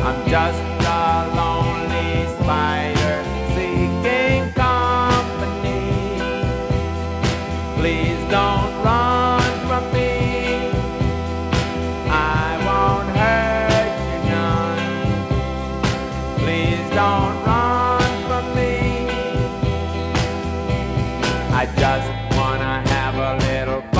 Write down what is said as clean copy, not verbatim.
I'm just a lonely spider seeking company. Please don't run from me. I won't hurt you none. Please don't run from me. I just wanna have a little fun.